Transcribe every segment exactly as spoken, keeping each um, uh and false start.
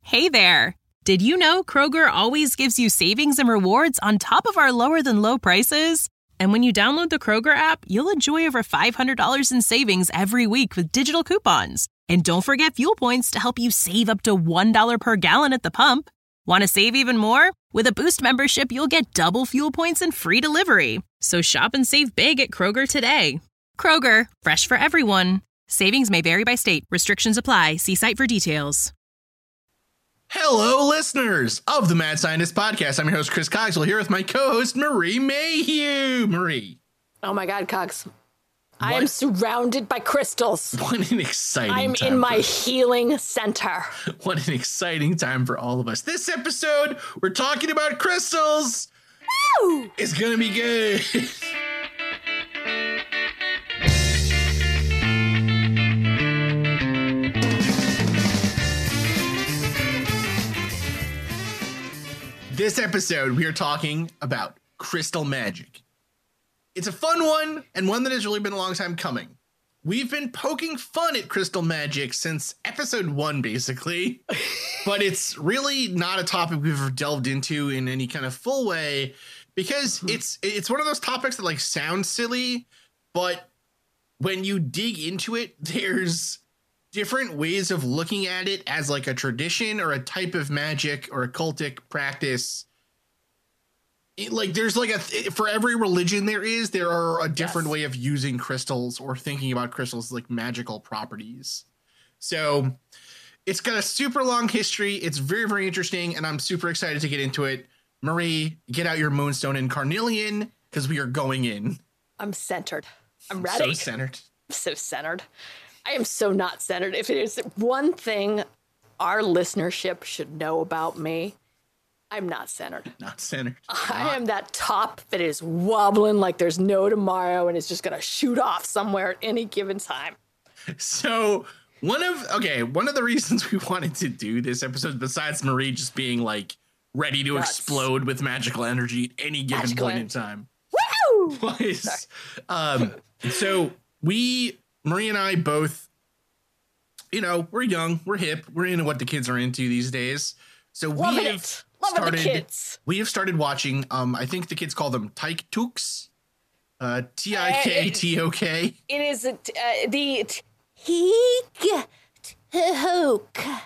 Hey there! Did you know Kroger always gives you savings and rewards on top of our lower-than-low prices? And when you download the Kroger app, you'll enjoy over five hundred dollars in savings every week with digital coupons. And don't forget fuel points to help you save up to one dollar per gallon at the pump. Want to save even more? With a Boost membership, you'll get double fuel points and free delivery. So shop and save big at Kroger today. Kroger, fresh for everyone. Savings may vary by state. Restrictions apply. See site for details. Hello, listeners of the Mad Scientist Podcast. I'm your host, Chris Cogswell, here with my co-host, Marie Mayhew. Marie. Oh my God, Cogs. I am surrounded by crystals. What an exciting I'm time. I'm in my for, healing center. What an exciting time for all of us. This episode, we're talking about crystals. Woo! It's going to be good. This episode, we are talking about crystal magic. It's a fun one, and one that has really been a long time coming. We've been poking fun at crystal magic since episode one, basically, but it's really not a topic we've ever delved into in any kind of full way, because it's it's one of those topics that like sounds silly, but when you dig into it, there's different ways of looking at it as like a tradition or a type of magic or occultic practice. It, like there's like a th- for every religion there is there are a different yes. way of using crystals or thinking about crystals like magical properties. So it's got a super long history. It's very, very interesting, and I'm super excited to get into it. Marie, get out your moonstone and carnelian because we are going in. I'm centered. I'm ready. So centered. I'm so centered. I am so not centered. If it is one thing our listenership should know about me, I'm not centered. Not centered. I not. am that top that is wobbling like there's no tomorrow and is just going to shoot off somewhere at any given time. So one of, okay, one of the reasons we wanted to do this episode, besides Marie just being like ready to Nuts. explode with magical energy at any given magical point energy. in time. Woo! Was, um, so we... Marie and I both, you know, we're young, we're hip, we're into what the kids are into these days. So we Loving have it. Loving started, the kids. we have started watching, um, I think the kids call them Tiktoks, uh, T I K T O K. It is uh, the TikTok.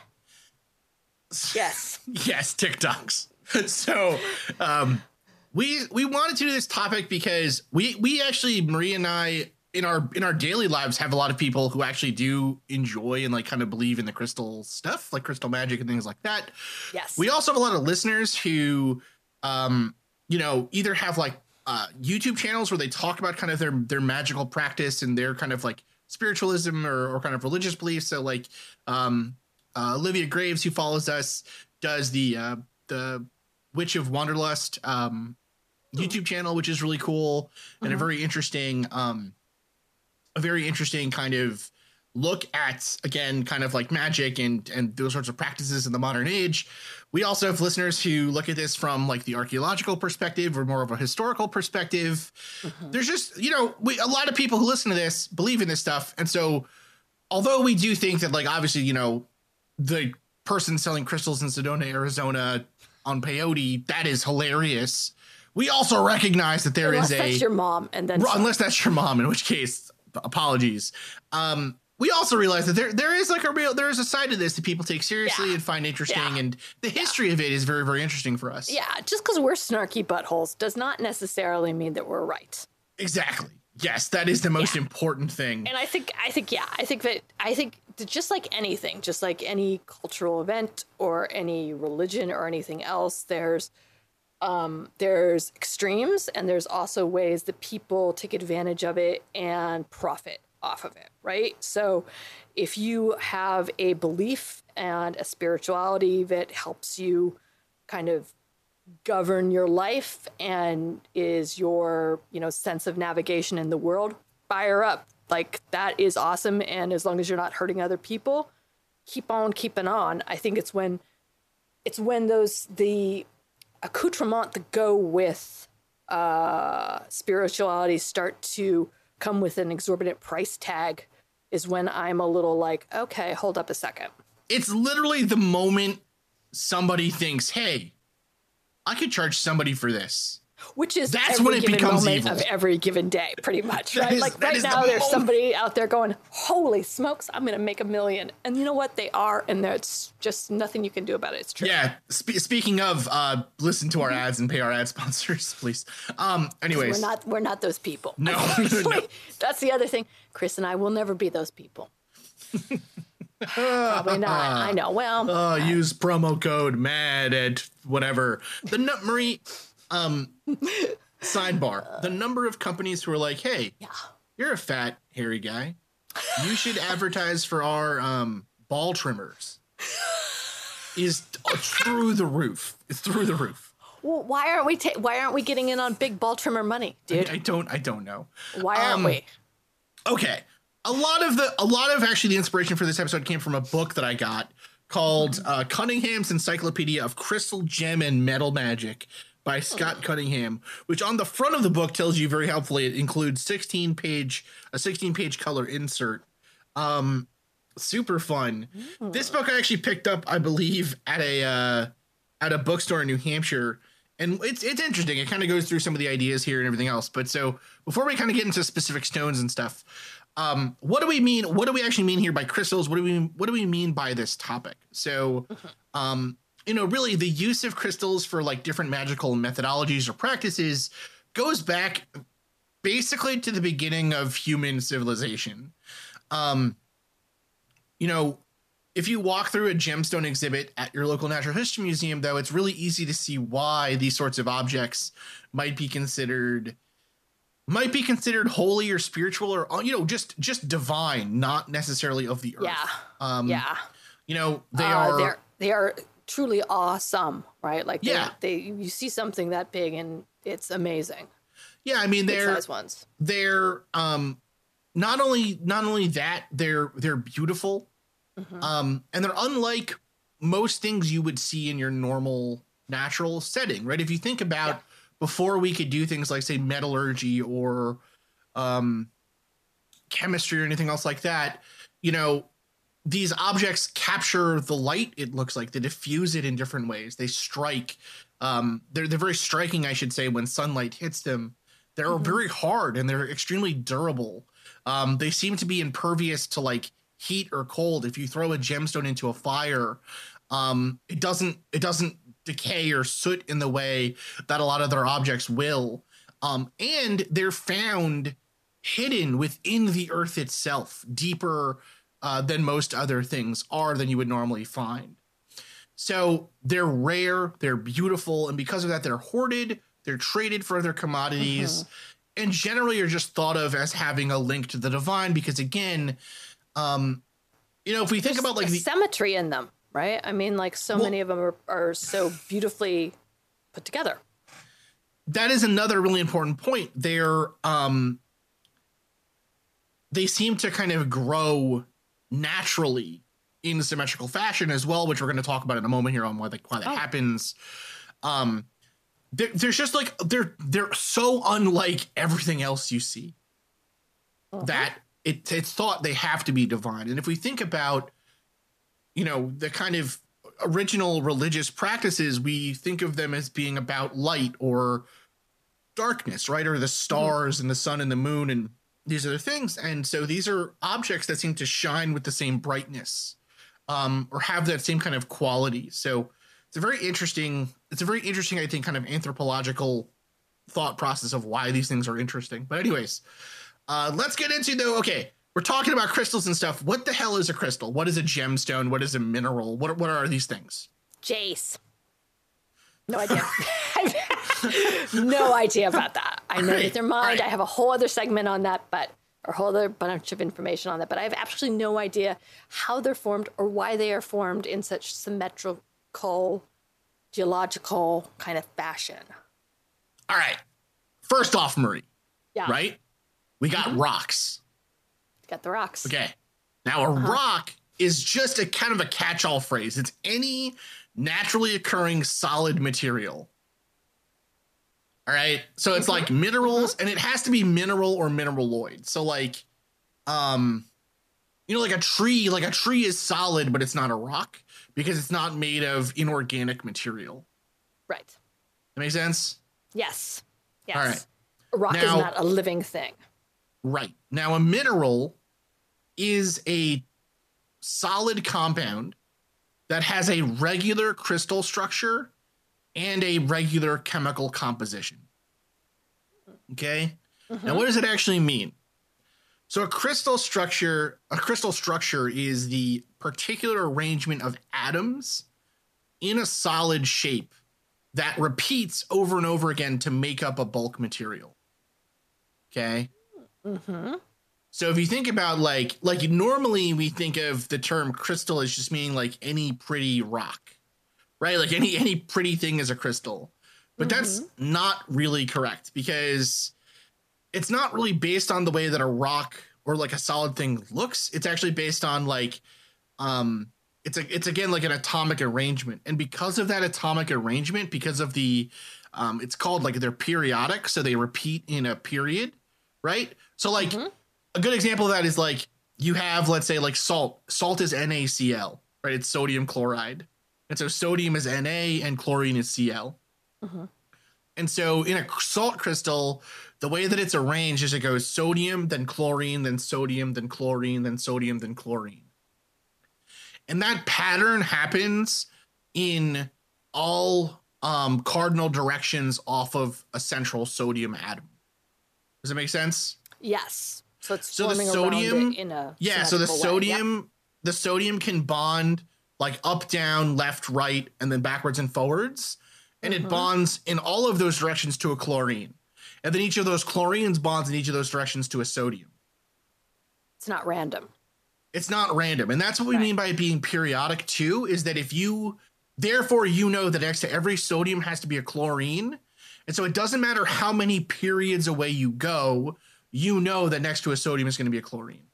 Yes. Yes, TikToks. So, um, we, we wanted to do this topic because we, we actually, Marie and I, in our in our daily lives have a lot of people who actually do enjoy and like kind of believe in the crystal stuff, like crystal magic and things like that. Yes. We also have a lot of listeners who, um, you know, either have like uh, YouTube channels where they talk about kind of their their magical practice and their kind of like spiritualism or, or kind of religious beliefs. So like um, uh, Olivia Graves, who follows us, does the uh, the Witch of Wanderlust um, YouTube channel, which is really cool and mm-hmm. a very interesting. Um, a very interesting kind of look at, again, kind of like magic and, and those sorts of practices in the modern age. We also have listeners who look at this from like the archaeological perspective or more of a historical perspective. Mm-hmm. There's just, you know, we, a lot of people who listen to this believe in this stuff. And so although we do think that like, obviously, you know, the person selling crystals in Sedona, Arizona on peyote, that is hilarious. We also recognize that there unless is a, that's your mom and then unless that's your mom, in which case, apologies. Um, we also realize that there there is like a real there is a side to this that people take seriously yeah. and find interesting, yeah. and the history yeah. of it is very, very interesting for us. Yeah, just because we're snarky buttholes does not necessarily mean that we're right. Exactly. Yes, that is the most yeah. important thing. And I think I think yeah, I think that I think that just like anything, just like any cultural event or any religion or anything else, there's Um, there's extremes and there's also ways that people take advantage of it and profit off of it, right? So if you have a belief and a spirituality that helps you kind of govern your life and is your, you know, sense of navigation in the world, fire up. Like, that is awesome. And as long as you're not hurting other people, keep on keeping on. I think it's when it's when those the accoutrement that go with uh, spirituality start to come with an exorbitant price tag is when I'm a little like, okay, hold up a second. It's literally the moment somebody thinks, hey, I could charge somebody for this. Which is That's every when it given becomes moment evil. of every given day, pretty much, That right? is- like that right is the now, there's most- somebody out there going, "Holy smokes, I'm going to make a million!" And you know what? They are, and there's just nothing you can do about it. It's true. Yeah. Spe- speaking of, uh, listen to our ads and pay our ad sponsors, please. Um. Anyways, We're not. We're not those people. No, Unfortunately. no. That's the other thing. Chris and I will never be those people. Probably not. I know. Well, uh, use promo code MAD at whatever. The nut Marie. Um. Sidebar: the number of companies who are like, "Hey, yeah. you're a fat, hairy guy. You should advertise for our um, ball trimmers." Is through the roof. It's through the roof. Well, why aren't we? Ta- why aren't we getting in on big ball trimmer money, dude? I, I don't. I don't know. Why aren't Um, we? Okay. A lot of the, a lot of actually the inspiration for this episode came from a book that I got called uh, Cunningham's Encyclopedia of Crystal, Gem, and Metal Magic by Scott Cunningham, which on the front of the book tells you very helpfully it includes sixteen page a sixteen page color insert. Um, super fun. This book I actually picked up, I believe, at a uh, at a bookstore in New Hampshire. And it's it's interesting. It kind of goes through some of the ideas here and everything else. But so before we kind of get into specific stones and stuff, um, what do we mean? What do we actually mean here by crystals? What do we what do we mean by this topic? So, um, you know, really the use of crystals for like different magical methodologies or practices goes back basically to the beginning of human civilization. Um, you know, if you walk through a gemstone exhibit at your local natural history museum, though, it's really easy to see why these sorts of objects might be considered might be considered holy or spiritual or, you know, just just divine, not necessarily of the earth. Yeah. Um, Yeah. You know, they Uh, are. They're they are truly awesome, right? Like they, Yeah. they you see something that big and it's amazing. Yeah, I mean, Big they're size ones. they're um not only not only that they're they're beautiful, Mhm. um, and they're unlike most things you would see in your normal natural setting, right? If you think about Yeah. before we could do things like say metallurgy or um, chemistry or anything else like that, you know, these objects capture the light. It looks like they diffuse it in different ways. They strike. Um, they're they're very striking, I should say, when sunlight hits them. They're Mhm. very hard and they're extremely durable. Um, they seem to be impervious to like heat or cold. If you throw a gemstone into a fire, um, it doesn't it doesn't decay or soot in the way that a lot of their objects will. Um, and they're found hidden within the earth itself, deeper uh, than most other things are than you would normally find. So they're rare, they're beautiful, and because of that, they're hoarded, they're traded for other commodities, and generally are just thought of as having a link to the divine. Because again, um, you know, if we think There's about like a the symmetry in them, right? I mean, like so Well- many of them are, are so beautifully put together. that is another really important point. They're um, they seem to kind of grow naturally in symmetrical fashion as well, which we're going to talk about in a moment here on why, like, why that Oh. happens. Um, there, there's just like they're they're so unlike everything else you see Mhm. that it, it's thought they have to be divine. And if we think about, you know, the kind of original religious practices, we think of them as being about light or darkness, right? Or the stars and the sun and the moon and these other things. And so these are objects that seem to shine with the same brightness, um, or have that same kind of quality. So it's a very interesting, it's a very interesting, I think, kind of anthropological thought process of why these things are interesting. But anyways, uh, let's get into though. Okay. We're talking about crystals and stuff. What the hell is a crystal? What is a gemstone? What is a mineral? What, what are these things? Jace. No idea. No idea about that. I know Alright, that they're mined. alright. I have a whole other segment on that, but or a whole other bunch of information on that. But I have absolutely no idea how they're formed or why they are formed in such symmetrical, geological kind of fashion. All right. First off, Marie, Yeah. right? We got rocks. Got the rocks. Okay. Now, a rock is just a kind of a catch-all phrase. It's any naturally occurring solid material. All right. So it's like minerals, and it has to be mineral or mineraloid. So like, um, you know, like a tree, like a tree is solid, but it's not a rock because it's not made of inorganic material. Right. That makes sense? Yes. Yes. All right. A rock Now- is not a living thing. Right. Now, a mineral is a solid compound that has a regular crystal structure and a regular chemical composition. Okay? Mm-hmm. Now, what does it actually mean? So a crystal structure, a crystal structure is the particular arrangement of atoms in a solid shape that repeats over and over again to make up a bulk material. Okay? Mm-hmm. So if you think about like like normally we think of the term crystal as just meaning like any pretty rock, right? Like any any pretty thing is a crystal. But Mm-hmm. that's not really correct because it's not really based on the way that a rock or like a solid thing looks. It's actually based on like um it's a it's again like an atomic arrangement. And because of that atomic arrangement, because of the um it's called like they're periodic, so they repeat in a period, right? So like Mhm. a good example of that is like you have, let's say, like salt. Salt is NaCl, right? It's sodium chloride. And so sodium is Na and chlorine is Cl. Mhm. And so in a salt crystal, the way that it's arranged is it goes sodium, then chlorine, then sodium, then chlorine, then sodium, then chlorine. And that pattern happens in all um, cardinal directions off of a central sodium atom. Does that make sense? Yes. So it's So the forming sodium- around it in a Yeah, so the symmetrical way. Yep. sodium, the sodium can bond like up, down, left, right, and then backwards and forwards. And it Mhm. bonds in all of those directions to a chlorine. And then each of those chlorines bonds in each of those directions to a sodium. It's not random. It's not random. And that's what we Right. mean by it being periodic too, is that if you, therefore, you know that next to every sodium has to be a chlorine. And so it doesn't matter how many periods away you go, you know that next to a sodium is going to be a chlorine.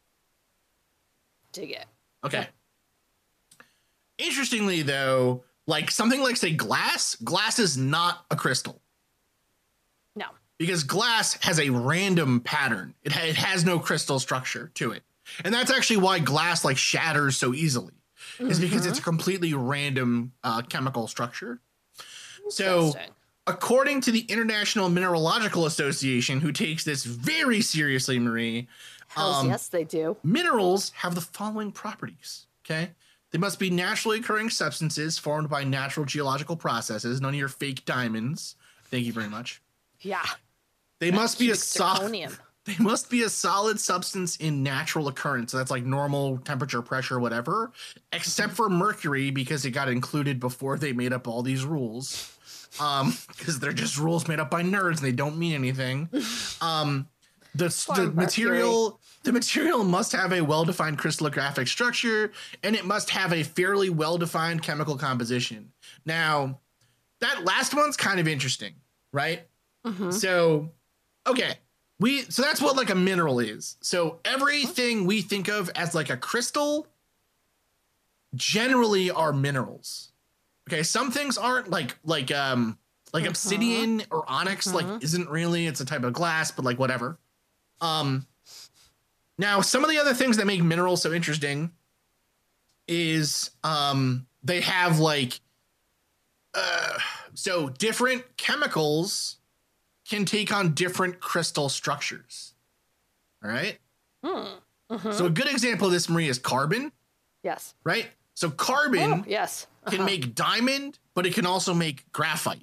Dig it. Okay. Interestingly, though, like something like, say, glass, glass is not a crystal No. because glass has a random pattern. It, ha- it has no crystal structure to it. And that's actually why glass like shatters so easily, is because Mhm. it's a completely random uh, chemical structure. So, Interesting. according to the International Mineralogical Association, who takes this very seriously, Marie, Hells um, yes, they do. minerals have the following properties. Okay. They must be naturally occurring substances formed by natural geological processes. None of your fake diamonds. Thank you very much. Yeah. They must be a Cubic solid. zirconium. They must be a solid substance in natural occurrence. So that's like normal temperature, pressure, whatever, except for mercury because it got included before they made up all these rules. Um, because they're just rules made up by nerds and they don't mean anything. Um, the, Poor the mercury. material the material must have a well-defined crystallographic structure and it must have a fairly well-defined chemical composition. Now, that last one's kind of interesting, right? Mhm. So, okay. We so that's what like a mineral is. So everything we think of as like a crystal generally are minerals. Okay, some things aren't like like um like Mhm. obsidian or onyx like Mhm. isn't really, it's a type of glass, but like whatever. Um now some of the other things that make minerals so interesting is um they have like uh so different chemicals can take on different crystal structures. All right. Hmm. Mhm. So a good example of this, Marie, is carbon, yes. right? So carbon Oh, yes. can Uh-huh. make diamond, but it can also make graphite.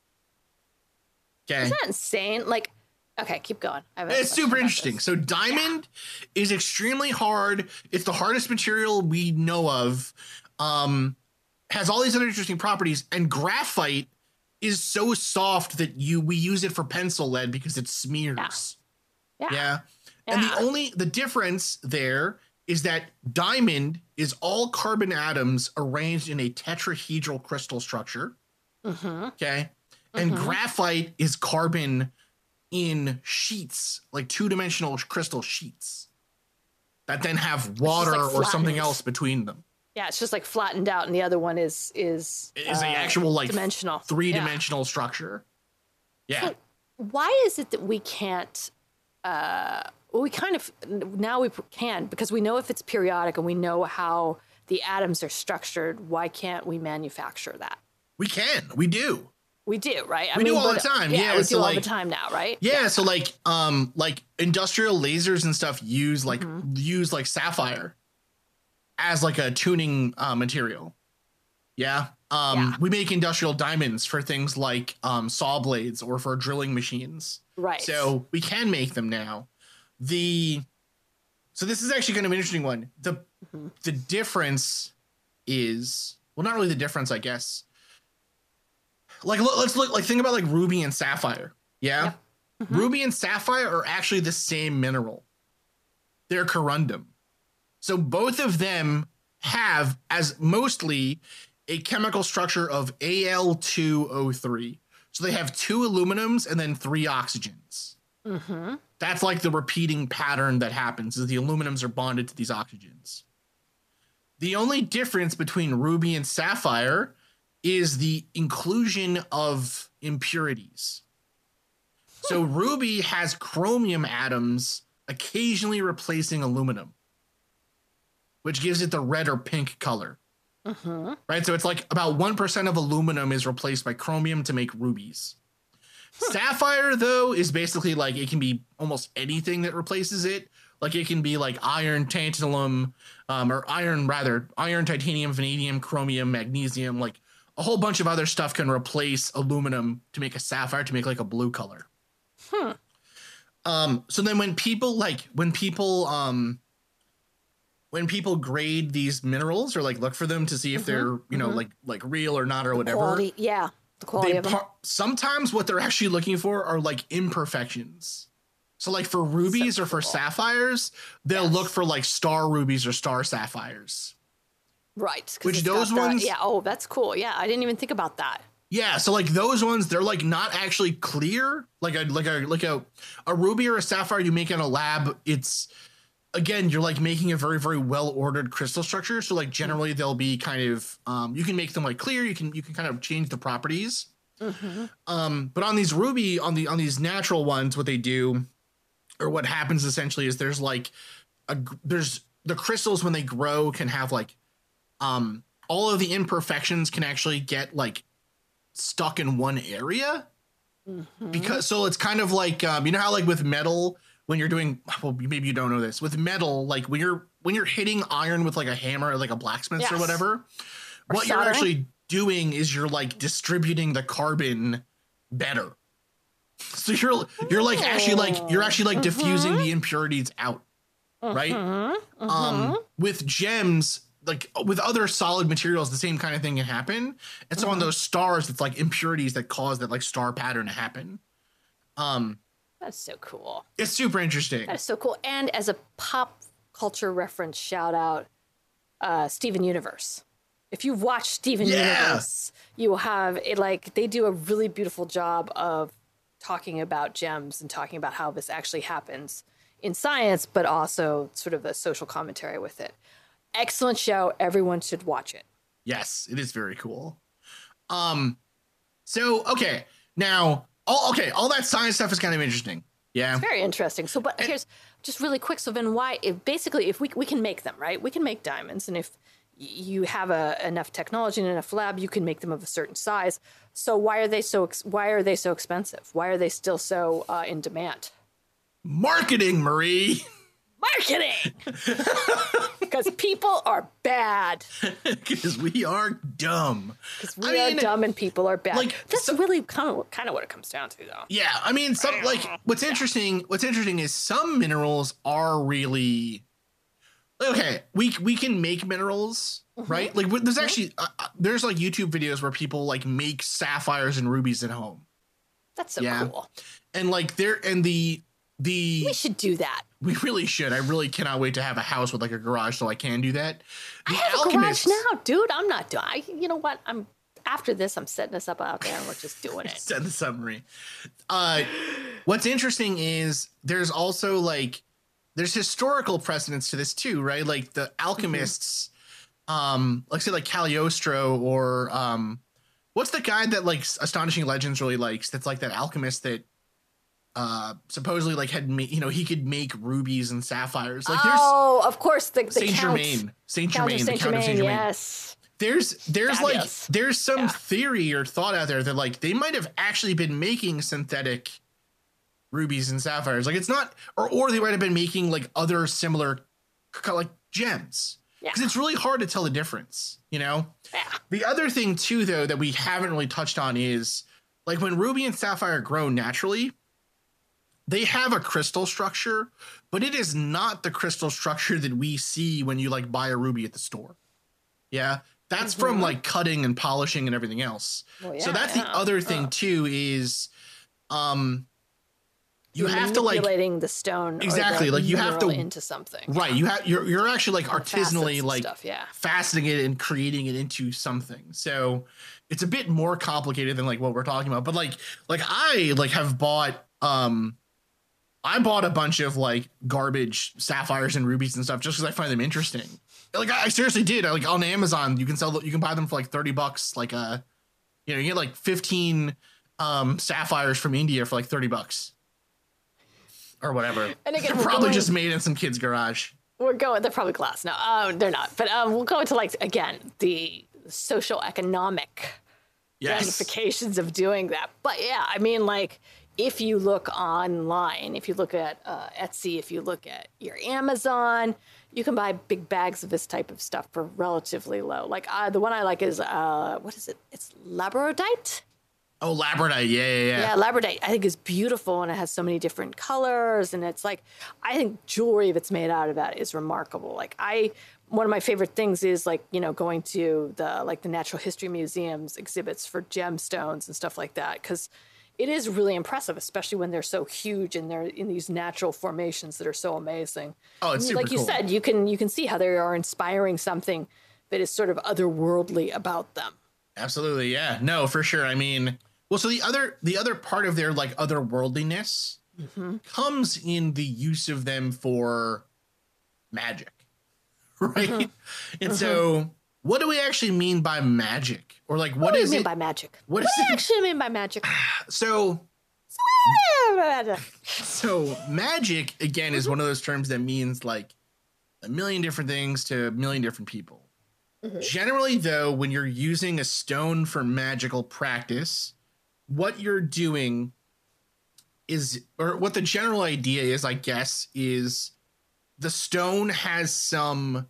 Okay. Isn't that insane? Like, okay, keep going. I have a It's question super about interesting. this. So diamond is extremely hard. It's the hardest material we know of. Um, has all these other interesting properties, and graphite is so soft that you we use it for pencil lead because it smears. Yeah. Yeah. And the Yeah. only the difference there is that diamond is all carbon atoms arranged in a tetrahedral crystal structure. Mhm. Okay. And Mhm. graphite is carbon in sheets, like two-dimensional crystal sheets that then have water like or something flattened. else between them. Yeah, it's just like flattened out, and the other one is is It is uh, an actual like dimensional. three-dimensional structure. Yeah. So why is it that we can't? Uh, well, we kind of now we can because we know if it's periodic and we know how the atoms are structured, why can't we manufacture that? We can. We do. We do, right? I we mean, do all but, the time. Yeah, yeah we so do like, all the time now, right? Yeah, yeah, so like um like industrial lasers and stuff use like mm-hmm. use like sapphire as like a tuning uh, material. Yeah. Um yeah. We make industrial diamonds for things like um saw blades or for drilling machines. Right. So we can make them now. The so this is actually kind of an interesting one. The mm-hmm. the difference is well not really the difference, I guess. Like, let's look, like, think about, like, ruby and sapphire. Yeah? Yep. Mm-hmm. Ruby and sapphire are actually the same mineral. They're corundum. So both of them have, as mostly, a chemical structure of A L two O three. So they have two aluminums and then three oxygens. Mm-hmm. That's, like, the repeating pattern that happens, is the aluminums are bonded to these oxygens. The only difference between ruby and sapphire is the inclusion of impurities. So ruby has chromium atoms occasionally replacing aluminum, which gives it the red or pink color. Uh-huh. Right? So it's like about one percent of aluminum is replaced by chromium to make rubies. Huh. Sapphire, though, is basically like it can be almost anything that replaces it. Like it can be like iron, tantalum, um, or iron, rather, iron, titanium, vanadium, chromium, magnesium, like a whole bunch of other stuff can replace aluminum to make a sapphire, to make like a blue color. Hmm. Um, so then when people like when people um when people grade these minerals or like look for them to see if mm-hmm. they're, you know, mm-hmm. like like real or not or the whatever. Quality, yeah. The quality they of them. par- sometimes what they're actually looking for are like imperfections. So like for rubies so or for cool. sapphires, they'll yes. look for like star rubies or star sapphires. Right. Which those ones. That, yeah. Oh, that's cool. Yeah. I didn't even think about that. Yeah. So like those ones, they're like not actually clear. Like a, like a, like a, a ruby or a sapphire you make in a lab. It's again, you're like making a very, very well ordered crystal structure. So like generally they'll be kind of, um, you can make them like clear. You can, you can kind of change the properties. Mm-hmm. Um, but on these ruby, on the, on these natural ones, what they do or what happens essentially is there's like a, there's the crystals when they grow can have like, um, all of the imperfections can actually get like stuck in one area mm-hmm. because so it's kind of like, um, you know how like with metal, when you're doing, well, maybe you don't know this with metal, like when you're, when you're hitting iron with like a hammer, or like a blacksmith yes. or whatever, or what soldering. You're actually doing is you're like distributing the carbon better. So you're, you're like actually like, you're actually like mm-hmm. diffusing the impurities out. Mm-hmm. Right. Mm-hmm. Um, with gems, like with other solid materials, the same kind of thing can happen. And so mm-hmm. on those stars, it's like impurities that cause that like star pattern to happen. Um, That's so cool. It's super interesting. That's so cool. And as a pop culture reference, shout out uh, Steven Universe. If you've watched Steven yeah. Universe, you will have it like they do a really beautiful job of talking about gems and talking about how this actually happens in science, but also sort of a social commentary with it. Excellent show. Everyone should watch it. Yes, it is very cool. Um, so, okay. Now, all, okay, all that science stuff is kind of interesting. Yeah. It's very interesting. So, but and, here's just really quick. So then why, if basically, if we, we can make them, right? We can make diamonds. And if you have a, enough technology and enough lab, you can make them of a certain size. So why are they so, why are they so expensive? Why are they still so uh, in demand? Marketing, Marie. Marketing! Because people are bad. Because we are dumb. Because we I are mean, dumb and people are bad. Like, That's so, really kind of, kind of what it comes down to, though. Yeah, I mean, some like what's yeah. interesting. What's interesting is some minerals are really okay. We we can make minerals, mm-hmm. right? Like, there's actually uh, there's like YouTube videos where people like make sapphires and rubies at home. That's so yeah. cool. And like there and the the we should do that. We really should. I really cannot wait to have a house with like a garage so I can do that. The I have Alchemists, a garage now, dude. I'm not doing. I, you know what? I'm after this. I'm setting this up out there, and we're just doing it. Send the summary. Uh, what's interesting is there's also like there's historical precedence to this too, right? Like the alchemists, mm-hmm. um, like say like Cagliostro or um, what's the guy that like Astonishing Legends really likes? That's like that alchemist that uh supposedly like had made, you know, he could make rubies and sapphires. Like there's oh, of course, the, the Saint Count, Germain, Saint Count Germain, of the Saint Count of Saint Germain, Germain. yes. There's there's Fabulous. like there's some Yeah. theory or thought out there that like they might have actually been making synthetic rubies and sapphires. Like it's not, or or they might have been making like other similar like gems. Yeah. Because it's really hard to tell the difference, you know? Yeah. The other thing too, though, that we haven't really touched on is like when ruby and sapphire grow naturally, they have a crystal structure, but it is not the crystal structure that we see when you like buy a ruby at the store. Yeah. That's Mm-hmm. from like cutting and polishing and everything else. Well, so yeah, that's yeah. the other thing Uh. too is um you You're have to like manipulating the stone Exactly, or the like, you have mineral to- into something. right, you have you're you're actually like Facets artisanally and like stuff, yeah. faceting it and creating it into something. So it's a bit more complicated than like what we're talking about. But like like I like have bought um I bought a bunch of like garbage sapphires and rubies and stuff just because I find them interesting. Like I, I seriously did. I, like on Amazon, you can sell you can buy them for like thirty bucks. Like uh you know, you get like fifteen um sapphires from India for like thirty bucks. Or whatever. And again, They're we're probably going- just made in some kid's garage. We're going. They're probably glass. No, um, they're not. But um, we'll go into like again the social economic Yes. ramifications of doing that. But yeah, I mean, like if you look online, if you look at uh, Etsy, if you look at your Amazon, you can buy big bags of this type of stuff for relatively low. Like uh, the one I like is uh, what is it? It's labradorite. Oh, labradorite. Yeah, yeah, yeah. Yeah, labradorite I think is beautiful and it has so many different colors and it's like I think jewelry that's made out of that is remarkable. Like I one of my favorite things is like, you know, going to the like the Natural History Museum's exhibits for gemstones and stuff like that cuz it is really impressive, especially when they're so huge and they're in these natural formations that are so amazing. Oh, it's super like you cool. said, you can you can see how they are inspiring something that is sort of otherworldly about them. Absolutely, yeah. No, for sure. I mean, well, so the other the other part of their like otherworldliness Mm-hmm. comes in the use of them for magic, right? Mm-hmm. And so, what do we actually mean by magic, or like what, What do you is mean it? by magic? what What is do you it? actually mean by magic? So, so magic again is one of those terms that means like a million different things to a million different people. Generally, though, when you're using a stone for magical practice, what you're doing is, or what the general idea is, I guess, is the stone has some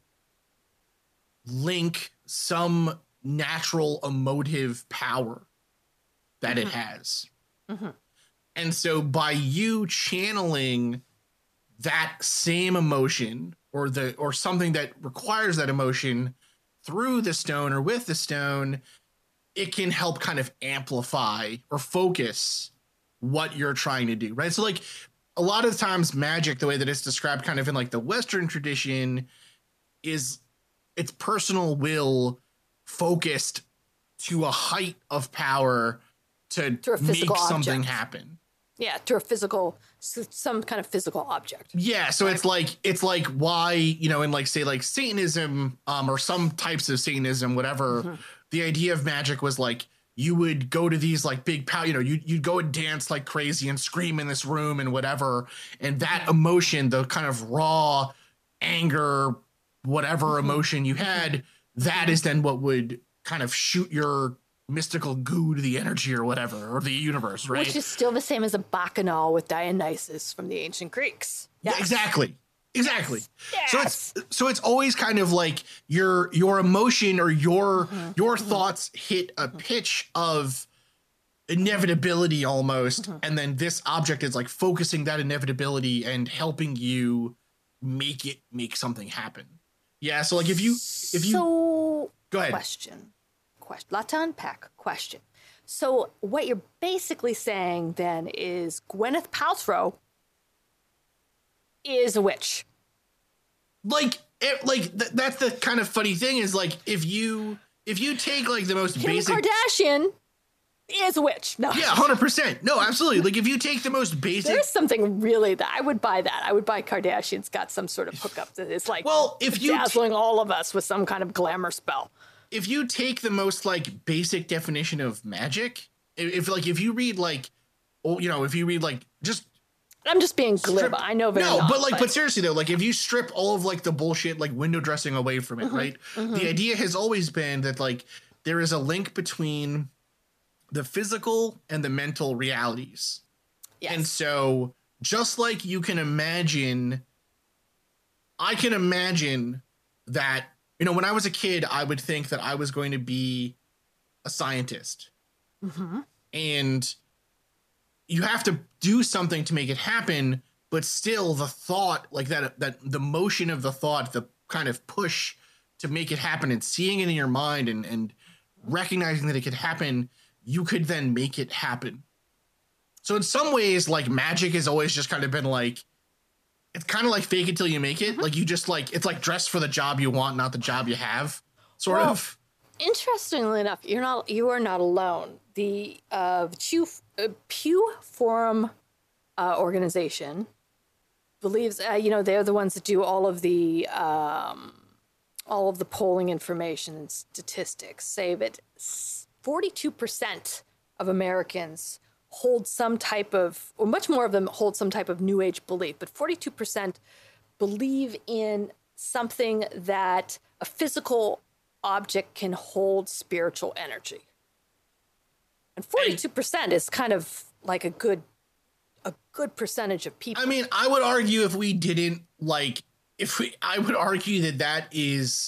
link, some natural emotive power that it has. And so by you channeling that same emotion or the or something that requires that emotion through the stone or with the stone, it can help kind of amplify or focus what you're trying to do, right? So like a lot of times magic, the way that it's described kind of in like the Western tradition, is it's personal will focused to a height of power to, To a make physical something object. happen. Yeah, to a physical, s- some kind of physical object. Yeah, so it's like it's like why, you know, in like say like Satanism, um, or some types of Satanism, whatever, the idea of magic was like you would go to these like big pow, you know, you you'd go and dance like crazy and scream in this room and whatever, and that emotion, the kind of raw anger, whatever emotion you had, that is then what would kind of shoot your mystical goo to the energy or whatever, or the universe, right? Which is still the same as a bacchanal with Dionysus from the ancient Greeks. Yeah, Yes. exactly. Exactly. So Yes. it's so it's always kind of like your your emotion or your Mm-hmm. your thoughts hit a pitch of inevitability almost, Mm-hmm. and then this object is like focusing that inevitability and helping you make it make something happen. Yeah, so like if you if you So, go ahead. question. Question. Lot to unpack. Question. So, what you're basically saying then is Gwyneth Paltrow is a witch. Like it, like th- that's the kind of funny thing is like if you if you take like the most Kim basic Kardashian is a witch. No. yeah, one hundred percent. No, absolutely. Like if you take the most basic There's something really that I would buy that. I would buy Kardashian's got some sort of hookup that is like Well, if you t- dazzling all of us with some kind of glamour spell. if you take the most like basic definition of magic, if, if like if you read like, oh, you know, if you read like just I'm just being glib. Strip, I know very no, not, but like, but, but seriously though, like if you strip all of like the bullshit, like window dressing away from it, mm-hmm, right? Mm-hmm. The idea has always been that like there is a link between the physical and the mental realities. Yes. And so just like you can imagine, I can imagine that, you know, when I was a kid, I would think that I was going to be a scientist. Mm-hmm. And you have to do something to make it happen, but still the thought, like that, that the motion of the thought, the kind of push to make it happen and seeing it in your mind and, and recognizing that it could happen, you could then make it happen. So in some ways, like magic has always just kind of been like, it's kind of like fake it till you make it. Mm-hmm. Like you just like, it's like dress for the job you want, not the job you have, sort well, of. Interestingly enough, you're not, you are not alone. The uh, Pew, uh, Pew Forum uh, organization believes, uh, you know, they're the ones that do all of the, um, all of the polling information and statistics, say that forty-two percent of Americans hold some type of, or much more of them hold some type of New Age belief, but forty-two percent believe in something that a physical object can hold spiritual energy. And forty-two percent is kind of like a good, a good percentage of people. I mean, I would argue if we didn't like, if we, I would argue that that is,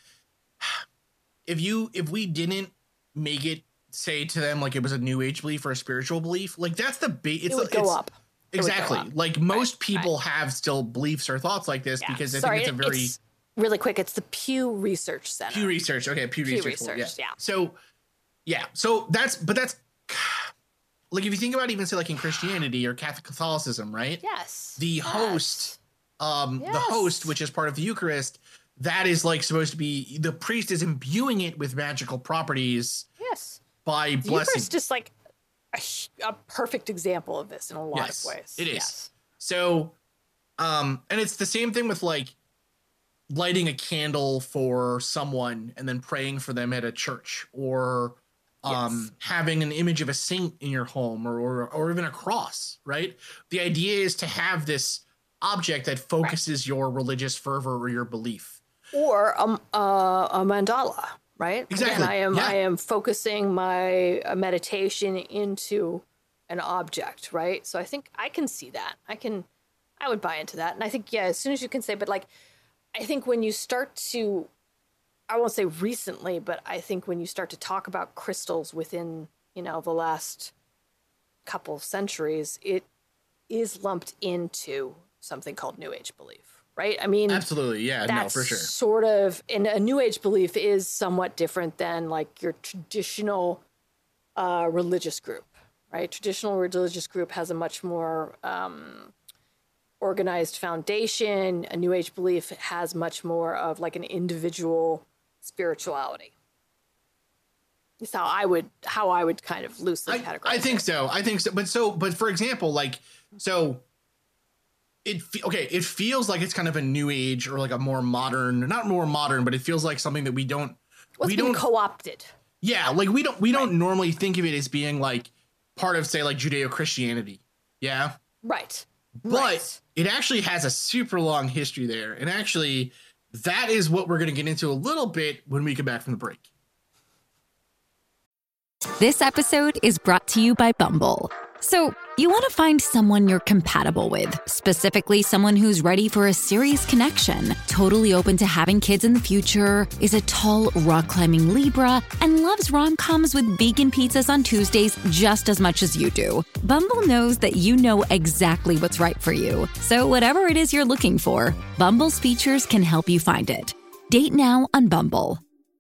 if you, if we didn't make it say to them like it was a New Age belief or a spiritual belief, like that's the base. It would go up. Exactly. Go up. Like most right, people right. have still beliefs or thoughts like this yeah. because I Sorry, think it's a very it's, really quick. It's the Pew Research Center. Pew Research. Okay. Pew, Pew Research. Research. Yeah. yeah. So, yeah. So that's, but that's like, if you think about even say like in Christianity or Catholic Catholicism, right? Yes. The yes. host, um, yes. the host, which is part of the Eucharist, that is like supposed to be, the priest is imbuing it with magical properties. Yes. By the blessing. Eucharist is just like a, a perfect example of this in a lot yes, of ways. It is. Yes. So, um, and it's the same thing with like lighting a candle for someone and then praying for them at a church, or um, yes. having an image of a saint in your home, or, or or even a cross, right? The idea is to have this object that focuses right. your religious fervor or your belief. Or um, uh, a mandala, right? Exactly. Again, I am yeah. I am focusing my uh, meditation into an object, right? So I think I can see that. I can, I would buy into that. And I think, yeah, as soon as you can say, but like, I think when you start to, I won't say recently, but I think when you start to talk about crystals within, you know, the last couple of centuries, it is lumped into something called New Age belief, right? I mean, absolutely. Yeah, no, for sure. Sort of, and a New Age belief is somewhat different than like your traditional uh, religious group, right? Traditional religious group has a much more um, organized foundation. A New Age belief has much more of like an individual spirituality. It's how I would, how I would kind of loosely categorize I, I think it. so. I think so. But so, but for example, like, so it, okay, it feels like it's kind of a New Age or like a more modern, not more modern, but it feels like something that we don't, well, we it's been don't co-opted. Yeah. Like we don't, we don't right. normally think of it as being like part of, say, like Judeo-Christianity. Yeah. Right. But right. it actually has a super long history there. And actually that is what we're going to get into a little bit when we come back from the break. This episode is brought to you by Bumble. So, you want to find someone you're compatible with, specifically someone who's ready for a serious connection, totally open to having kids in the future, is a tall, rock-climbing Libra, and loves rom-coms with vegan pizzas on Tuesdays just as much as you do. Bumble knows that you know exactly what's right for you. So, whatever it is you're looking for, Bumble's features can help you find it. Date now on Bumble.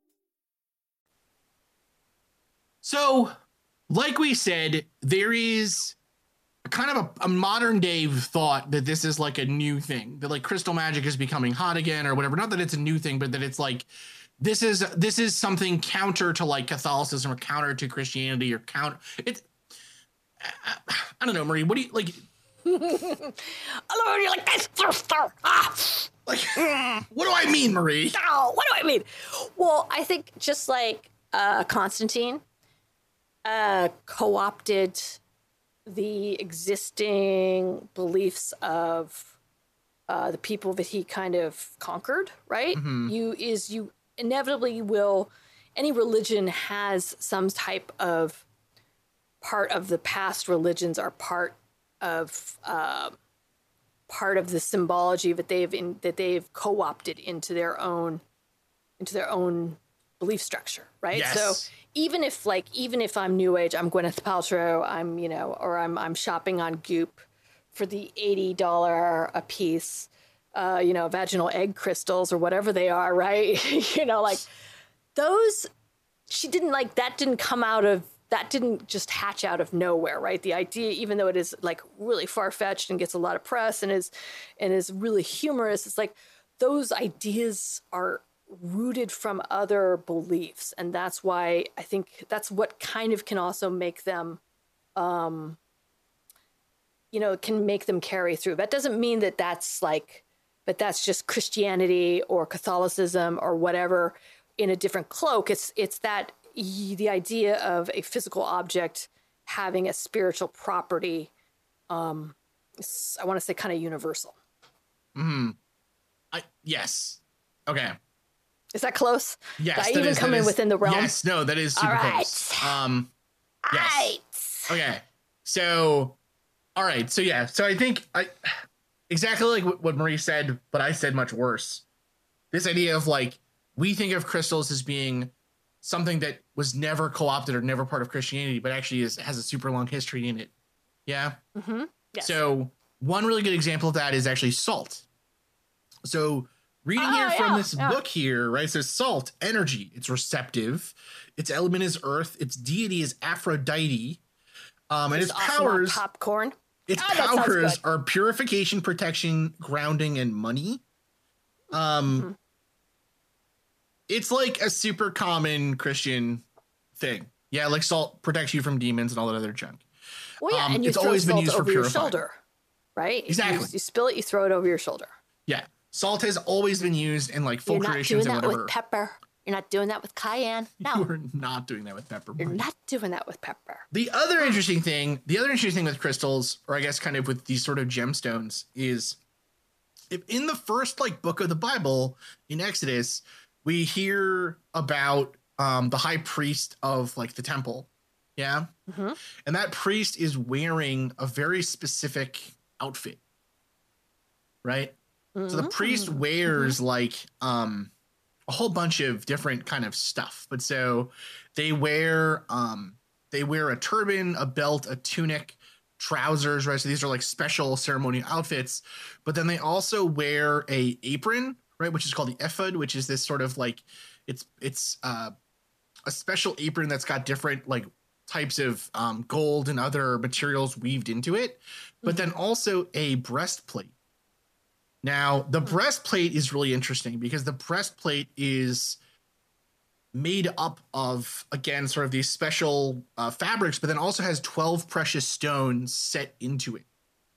So, like we said, there is kind of a, a modern day thought that this is like a new thing, that like crystal magic is becoming hot again or whatever. Not that it's a new thing, but that it's like, this is, this is something counter to like Catholicism or counter to Christianity or counter. It's, I, I don't know, Marie, what do you like? I love when you're like this. Ah. Like, what do I mean, Marie? Oh, what do I mean? Well, I think just like uh, Constantine, Uh, co-opted the existing beliefs of uh, the people that he kind of conquered, right? Mm-hmm. You is you inevitably will, any religion has some type of part of the past religions are part of uh, part of the symbology that they've in, that they've co-opted into their own into their own belief structure, right? Yes. So even if like even if I'm New Age, I'm Gwyneth Paltrow, I'm you know, or I'm I'm shopping on Goop for the eighty dollars a piece, uh, you know, vaginal egg crystals or whatever they are, right? You know, like those. She didn't like that. Didn't come out of that. Didn't just hatch out of nowhere, right? The idea, even though it is like really far fetched and gets a lot of press and is and is really humorous, it's like those ideas are rooted from other beliefs, and that's why I think that's what kind of can also make them um you know can make them carry through. That doesn't mean that that's like but that's just Christianity or Catholicism or whatever in a different cloak. It's it's that the idea of a physical object having a spiritual property um I want to say kind of universal. Hmm. I yes. Okay. Is that close? Yes. Did I that even is, come that in is, within the realm? Yes. No, that is super all right. close. Um, yes. All right. Okay. So, all right. So yeah. So I think I exactly like what, what Marie said, but I said much worse. This idea of like we think of crystals as being something that was never co-opted or never part of Christianity, but actually is has a super long history in it. Yeah. Mm-hmm. Yes. So one really good example of that is actually salt. So reading oh, here yeah, from this yeah. book here, right? So salt, energy, it's receptive. Its element is earth. Its deity is Aphrodite. Um, and It's its awesome on powers, popcorn. its Ah, that sounds powers good. are purification, protection, grounding, and money. Um, Mm-hmm. It's like a super common Christian thing. Yeah, like salt protects you from demons and all that other junk. Well, yeah, Um, and you it's throw always been salt used for over your purifying. shoulder, right? Exactly. You, you spill it, you throw it over your shoulder. Yeah, salt has always been used in like folk You're not doing traditions and that whatever. with pepper. You're not doing that with cayenne. No, You are not doing that with pepper. you're not doing that with pepper. The other interesting thing, the other interesting thing with crystals, or I guess kind of with these sort of gemstones, is if in the first like book of the Bible in Exodus, we hear about um, the high priest of like the temple. Yeah. Mm-hmm. And that priest is wearing a very specific outfit. Right. Mm-hmm. So the priest wears mm-hmm. like um, a whole bunch of different kind of stuff. But so they wear um, they wear a turban, a belt, a tunic, trousers. Right. So these are like special ceremonial outfits. But then they also wear a apron, right, which is called the ephod, which is this sort of like it's it's uh, a special apron that's got different like types of um, gold and other materials weaved into it. But mm-hmm. then also a breastplate. Now, the breastplate is really interesting because the breastplate is made up of, again, sort of these special uh, fabrics, but then also has twelve precious stones set into it.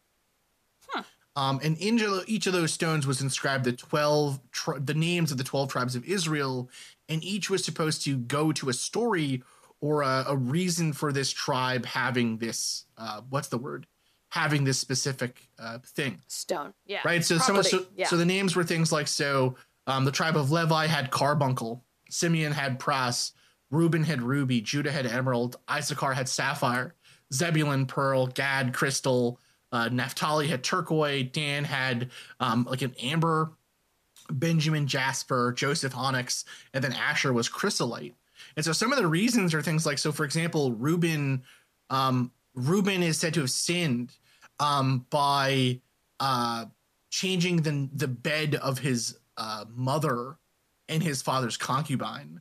Huh. Um, and in each of those stones was inscribed the twelve, tri- the names of the twelve tribes of Israel, and each was supposed to go to a story or a, a reason for this tribe having this, uh, what's the word? having this specific uh, thing. Stone. Yeah. Right. So some Property. so, yeah. so the names were things like, so um, the tribe of Levi had carbuncle, Simeon had brass, Reuben had ruby, Judah had emerald, Issachar had sapphire, Zebulun pearl, Gad crystal, uh, Naphtali had turquoise, Dan had um, like an amber, Benjamin jasper, Joseph onyx, and then Asher was chrysolite. And so some of the reasons are things like, so for example, Reuben, um, Reuben is said to have sinned um, by uh, changing the the bed of his uh, mother and his father's concubine.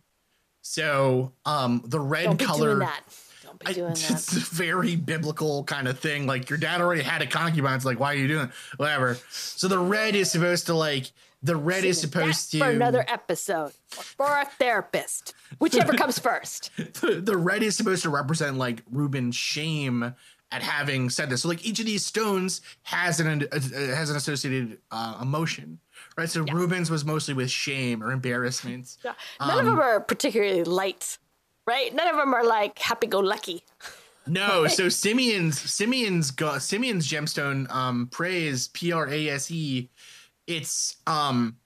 So um, the red Don't be color. doing that. Don't be doing I, that. It's a very biblical kind of thing. Like your dad already had a concubine. It's like, why are you doing it? Whatever. So the red is supposed to like the red Saving is supposed that to for another episode or for a therapist, whichever comes first. The, the red is supposed to represent like Reuben's shame at having said this. So like each of these stones has an uh, has an associated uh, emotion, right? So yeah. Reuben's was mostly with shame or embarrassment. Yeah. None um, of them are particularly light, right? None of them are like happy-go-lucky. No, so Simeon's Simeon's go, Simeon's gemstone, um, praise, P R A S E. It's um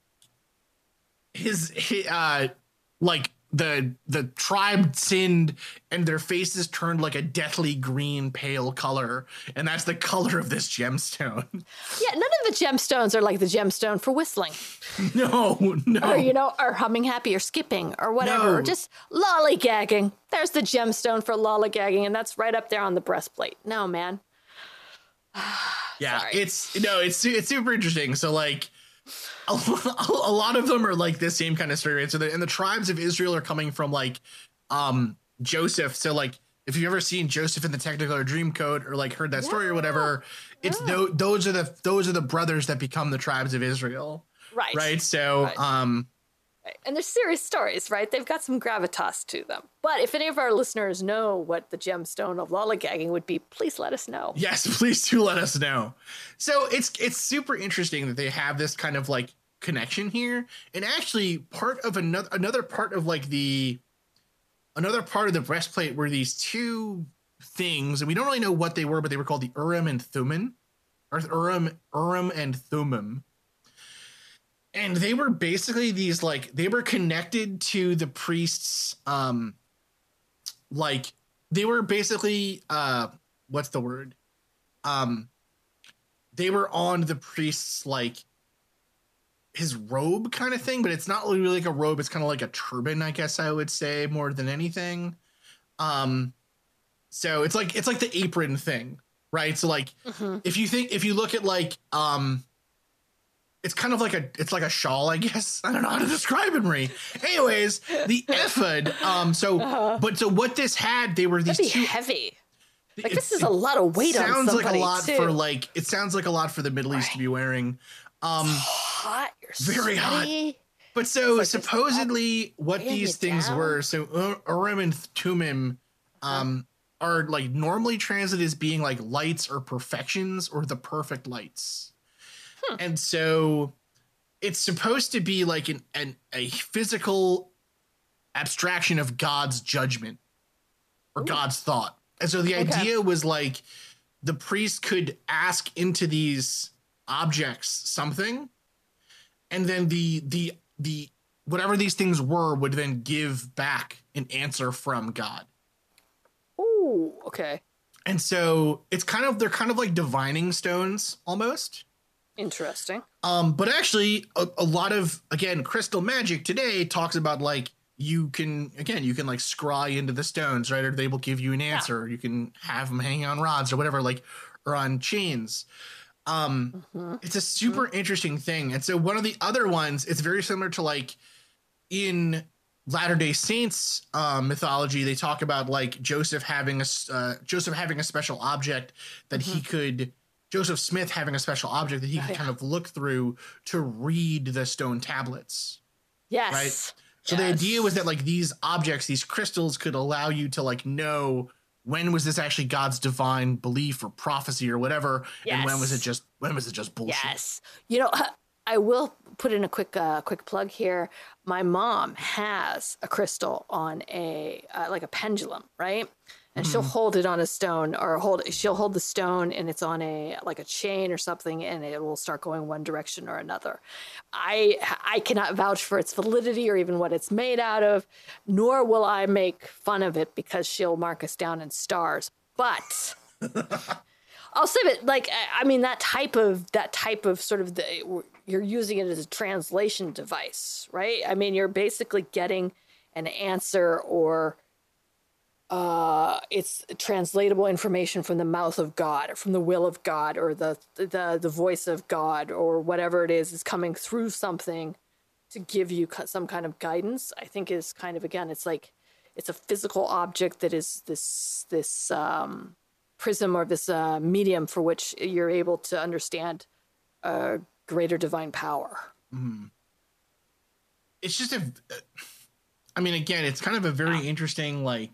his, his uh like the the tribe sinned and their faces turned like a deathly green pale color, and that's the color of this gemstone. Yeah, none of the gemstones are like the gemstone for whistling. No, no. Or, you know, or humming happy or skipping or whatever. No. Just lollygagging. There's the gemstone for lollygagging, and that's right up there on the breastplate. No, man. Yeah, Sorry. it's no, it's it's super interesting. So like a, a lot of them are like this same kind of story, right? So the, and the tribes of Israel are coming from like um Joseph. So like if you've ever seen Joseph in the Technicolor Dreamcoat or like heard that story Yeah. or whatever, it's Yeah. tho- those are the those are the brothers that become the tribes of Israel. Right. Right. So Right. um And they're serious stories, right? They've got some gravitas to them. But if any of our listeners know what the gemstone of lollygagging would be, please let us know. yes, please do let us know. So it's it's super interesting that they have this kind of like connection here, and actually part of another another part of like the another part of the breastplate were these two things, and we don't really know what they were, but they were called the Urim and Thummim, or Urim Urim and Thummim. And they were basically these like they were connected to the priests, um like they were basically uh what's the word? Um they were on the priest's like his robe kind of thing, but it's not really like a robe, it's kind of like a turban, I guess I would say, more than anything. Um so it's like it's like the apron thing, right? So like Mm-hmm. if you think if you look at like um it's kind of like a it's like a shawl, I guess. I don't know how to describe it, Marie. Anyways, the ephod. Um, so Uh-huh. but so what this had, they were these That'd be two. heavy. Like, it- this is it a lot of weight on sounds like somebody, a lot too. for like it sounds like a lot for the Middle East to be wearing. Um, Hot. You're Very hot. sweaty. but so It's like this supposedly what weighing these you things down. were. So Ur- Urim and Thummim, um, are like normally translated as being like lights or perfections or the perfect lights, Hmm. and so. It's supposed to be like an, an a physical abstraction of God's judgment or Ooh. God's thought. And so the Okay. idea was like the priest could ask into these objects something, and then the the the whatever these things were would then give back an answer from God. Ooh, okay. And so it's kind of they're kind of like divining stones almost. Interesting. Um, but actually, a, a lot of, again, crystal magic today talks about like you can, again, you can like scry into the stones, right? Or they will give you an answer. You can have them hanging on rods or whatever, like, or on chains. Um, Mm-hmm. it's a super interesting thing. And so one of the other ones, it's very similar to like in Latter-day Saints um, mythology, they talk about like Joseph having a, s- uh, Joseph having a special object that he could Joseph Smith having a special object that he could yeah. kind of look through to read the stone tablets. Yes. Right. So the Yes. idea was that like these objects, these crystals could allow you to like know when was this actually God's divine belief or prophecy or whatever, and when was it Yes. just when was it just bullshit? Yes. You know, I will put in a quick uh, quick plug here. My mom has a crystal on a uh, like a pendulum, right? And she'll hold it on a stone, or hold she'll hold the stone and it's on a like a chain or something, and it will start going one direction or another. I I cannot vouch for its validity or even what it's made out of, nor will I make fun of it because she'll mark us down in stars. But I'll say that, like, I- I mean, that type of that type of sort of the you're using it as a translation device, right? I mean, you're basically getting an answer, or uh, it's translatable information from the mouth of God, or from the will of God, or the the the voice of God, or whatever it is is coming through something to give you co- some kind of guidance. I think is kind of, again, it's like it's a physical object that is this this um, prism, or this uh, medium for which you're able to understand a greater divine power. It's just a, I mean, again, it's kind of a very interesting like.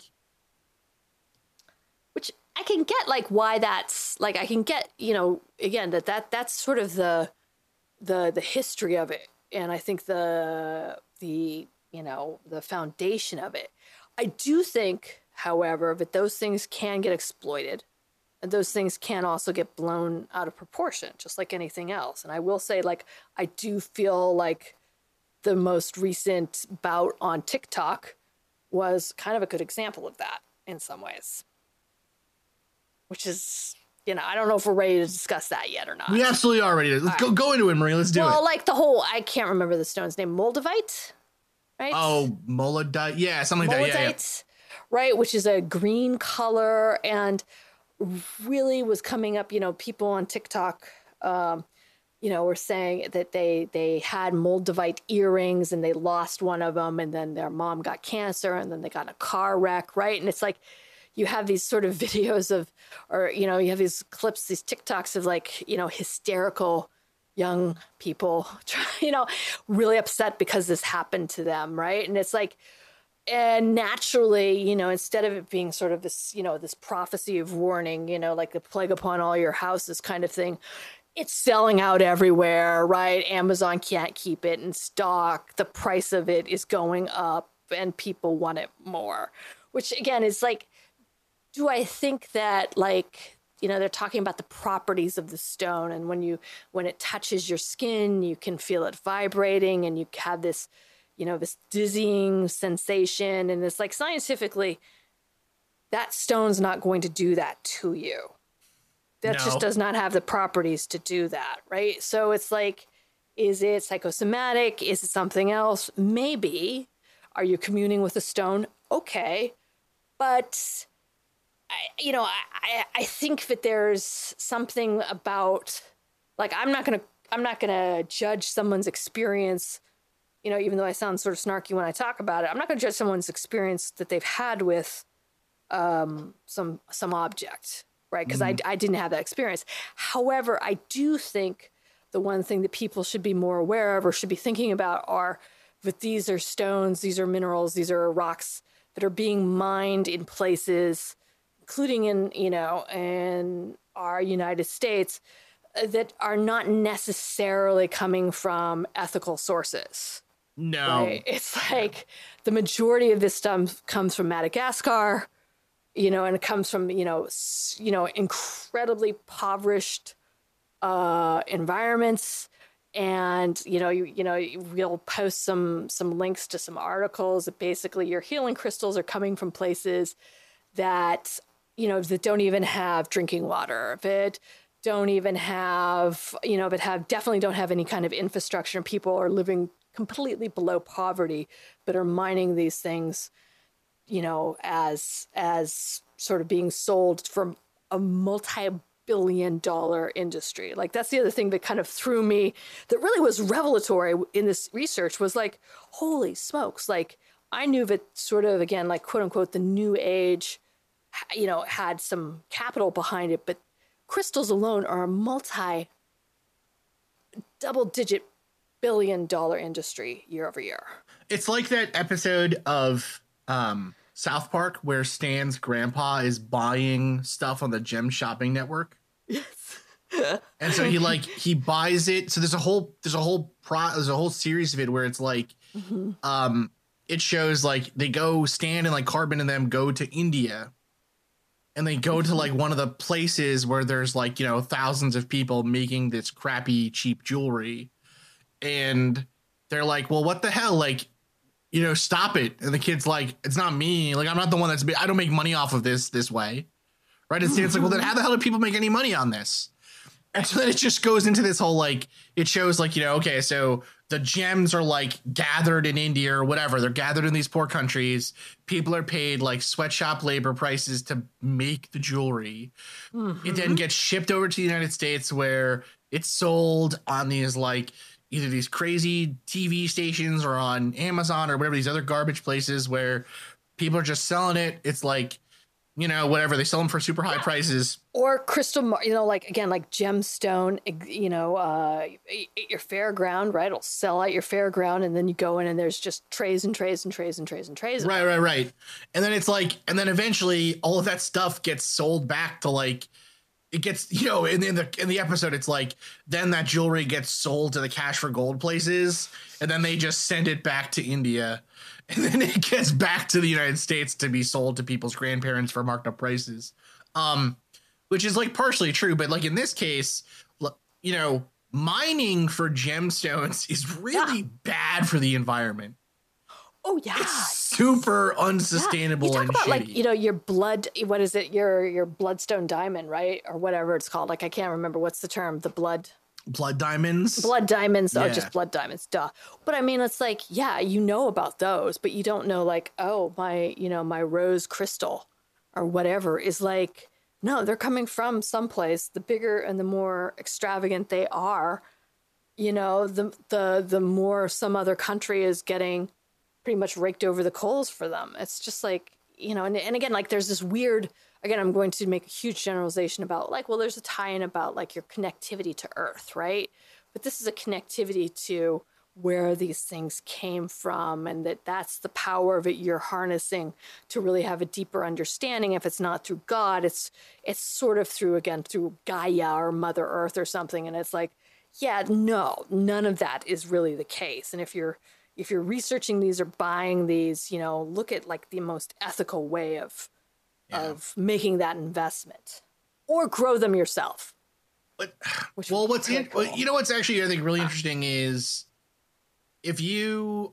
Which I can get, like, why that's like I can get, you know, again, that that that's sort of the the the history of it, and I think the the you know the foundation of it. I do think, however, that those things can get exploited. And those things can also get blown out of proportion, just like anything else. And I will say, like, I do feel like the most recent bout on TikTok was kind of a good example of that in some ways. Which is, you know, I don't know if we're ready to discuss that yet or not. We absolutely are ready to. Let's go, go into it, Marie. Let's do well, it. Well, like the whole, I can't remember the stone's name, Moldavite, right? Oh, Moldavite. Yeah, something like Moldavite, that. Yeah, yeah. Right, which is a green color and really was coming up, you know, people on TikTok, um, you know, were saying that they they had Moldavite earrings and they lost one of them, and then their mom got cancer, and then they got in a car wreck, right? And it's like you have these sort of videos of, or, you know, you have these clips, these TikToks of like, you know, hysterical young people, you know, really upset because this happened to them, right? And it's like, and naturally, you know, instead of it being sort of this, you know, this prophecy of warning, you know, like the plague upon all your houses kind of thing, it's selling out everywhere, right? Amazon can't keep it in stock. The price of it is going up and people want it more, which again is like, do I think that, like, you know, they're talking about the properties of the stone, and when you, when it touches your skin, you can feel it vibrating and you have this, you know, this dizzying sensation. And it's like, scientifically, that stone's not going to do that to you. That No. just does not have the properties to do that, right? So it's like, is it psychosomatic? Is it something else? Maybe. Are you communing with a stone? Okay. But, I, you know, I, I think that there's something about, like, I'm not going to, I'm not going to judge someone's experience, you know, even though I sound sort of snarky when I talk about it. I'm not going to judge someone's experience that they've had with um, some some object, right? Because mm. I, I didn't have that experience. However, I do think the one thing that people should be more aware of or should be thinking about are that these are stones, these are minerals, these are rocks that are being mined in places, including in, you know, in our United States, that are not necessarily coming from ethical sources. No. Right? It's like the majority of this stuff comes from Madagascar, you know, and it comes from, you know, s- you know, incredibly impoverished uh, environments. And, you know, you, you know, we'll post some some links to some articles that basically your healing crystals are coming from places that, you know, that don't even have drinking water, that don't even have, you know, that have definitely don't have any kind of infrastructure, and people are living completely below poverty, but are mining these things, you know, as as sort of being sold from a multi-billion dollar industry. Like, that's the other thing that kind of threw me, that really was revelatory in this research, was like, holy smokes. Like, I knew that sort of, again, like, quote unquote, the new age, you know, had some capital behind it, but crystals alone are a multi double digit billion dollar industry year over year. It's like that episode of um, South Park where Stan's grandpa is buying stuff on the Gem Shopping Network. Yes. And so he like he buys it. So there's a whole there's a whole pro there's a whole series of it where it's like mm-hmm. um it shows like they go Stan and like Carbon and them go to India. And they go to like one of the places where there's like, you know, thousands of people making this crappy, cheap jewelry. And they're like, well, what the hell? Like, you know, stop it. And the kid's like, it's not me. Like, I'm not the one that's, I don't make money off of this this way. Right. And Stan's like, well, then how the hell do people make any money on this? And so then it just goes into this whole, like, it shows like, you know, okay, so the gems are like gathered in India or whatever. They're gathered in these poor countries. People are paid like sweatshop labor prices to make the jewelry. Mm-hmm. It then gets shipped over to the United States where it's sold on these like either these crazy T V stations or on Amazon or whatever, these other garbage places where people are just selling it. It's like, you know, whatever, they sell them for super high prices. Or crystal, you know, like, again, like gemstone, you know, uh, at your fairground, right? It'll sell at your fairground, and then you go in and there's just trays and trays and trays and trays and trays. Right, right, right. And then it's like, and then eventually all of that stuff gets sold back to like, it gets, you know, in, in the in the episode, it's like, then that jewelry gets sold to the cash for gold places, and then they just send it back to India. and then it gets back to the United States to be sold to people's grandparents for marked up prices. Um, which is like partially true, but like in this case, you know, mining for gemstones is really yeah. bad for the environment. Oh yeah, it's super unsustainable yeah. You talk and about shitty. Like, you know, your blood. What is it? Your your bloodstone diamond, right, or whatever it's called. Like I can't remember what's the term. The blood. Blood diamonds. Blood diamonds. Yeah. Oh, just blood diamonds. Duh. But I mean, it's like, yeah, you know about those, but you don't know like, oh, my, you know, my rose crystal, or whatever is like. No, they're coming from someplace. The bigger and the more extravagant they are, you know, the the the more some other country is getting pretty much raked over the coals for them. It's just like, you know, and, and again, like there's this weird, again, I'm going to make a huge generalization about like, well, there's a tie-in about like your connectivity to Earth, right? But this is a connectivity to where these things came from, and that that's the power of it you're harnessing to really have a deeper understanding. If it's not through God, it's it's sort of through, again, through Gaia or Mother Earth or something. And it's like, yeah, no, none of that is really the case. And if you're if you're researching these or buying these, you know, look at like the most ethical way of yeah. of making that investment, or grow them yourself. But well, what's really in, cool. you know what's actually I think really interesting is. If you,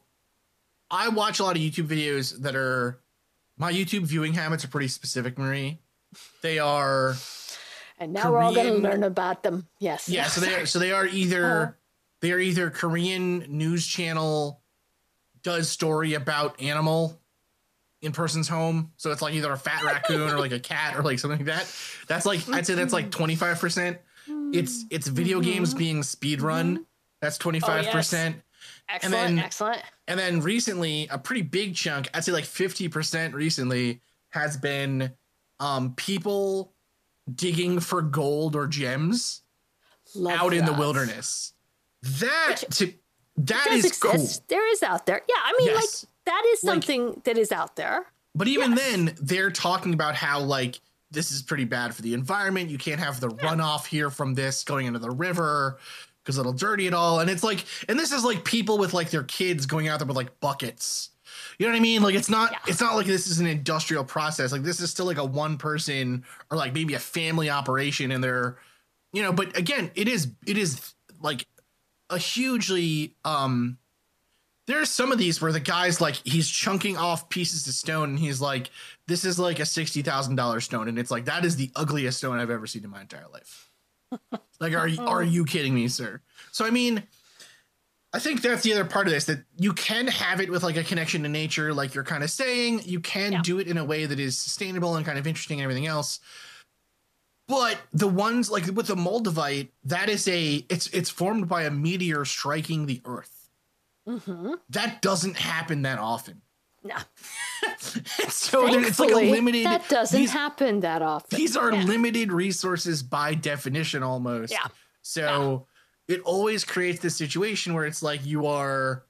I watch a lot of YouTube videos that are, my YouTube viewing habits are pretty specific, Marie. They are, and now Korean, we're all going to learn about them. Yes. Yeah. So they are. So they are either uh, they are either Korean news channel does story about animal in person's home. So it's like either a fat raccoon or like a cat or like something like that. That's like I'd say that's like twenty-five percent. It's it's video mm-hmm. games being speed run. Mm-hmm. That's twenty-five percent. Oh, yes. Excellent, and then, excellent. And then recently, a pretty big chunk, I'd say like fifty percent recently, has been um, people digging for gold or gems Love out that. in the wilderness. That Which, to, that is exist. cool. There is out there. Yeah, I mean, yes. like that is something like, that is out there. But even yes. then, they're talking about how like this is pretty bad for the environment. You can't have the yeah. runoff here from this going into the river, because it'll dirty it all. And it's like, and this is like people with like their kids going out there with like buckets. You know what I mean? Like, it's not, yeah. it's not like this is an industrial process. Like this is still like a one person or like maybe a family operation, and they're, you know, but again, it is, it is like a hugely, um, there's some of these where the guy's like, he's chunking off pieces of stone and he's like, this is like a sixty thousand dollars stone. And it's like, that is the ugliest stone I've ever seen in my entire life. Like, are you, are you kidding me, sir? So, I mean, I think that's the other part of this, that you can have it with like a connection to nature, like you're kind of saying. You can yeah. do it in a way that is sustainable and kind of interesting and everything else. But the ones like with the Moldavite, that is a it's it's formed by a meteor striking the Earth. Mm-hmm. That doesn't happen that often. No. So it's like a limited. That doesn't these, happen that often. These are yeah. limited resources by definition, almost. Yeah. So yeah. it always creates this situation where it's like you are.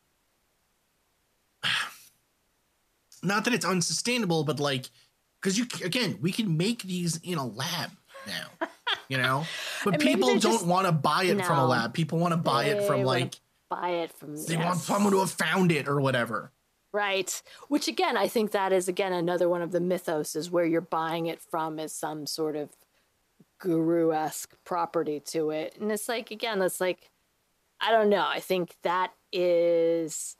Not that it's unsustainable, but like, because you again, we can make these in a lab now, you know. But people don't want to buy it no. from a lab. People want to buy they it from like buy it from. They yes. want someone to have found it or whatever. Right. Which, again, I think that is, again, another one of the mythos is where you're buying it from as some sort of guru-esque property to it. And it's like, again, it's like, I don't know. I think that is